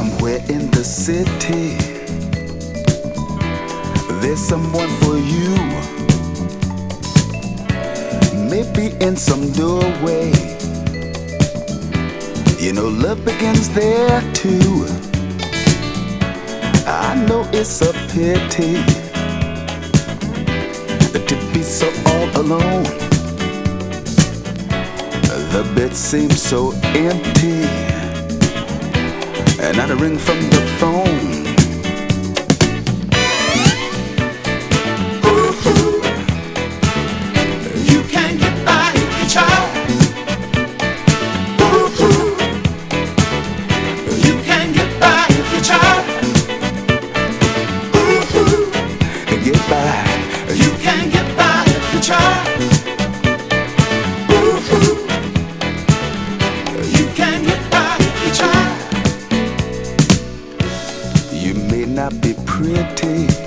Somewhere in the city, there's someone for you. Maybe in some doorway, you know love begins there too. I know it's a pity to be so all alone. The bed seems so empty, and not a ring from the phone. You can't get by if you try. You can't get by if you try. Get by. You can't get by if you try. You can't get by if you try. You may not be pretty,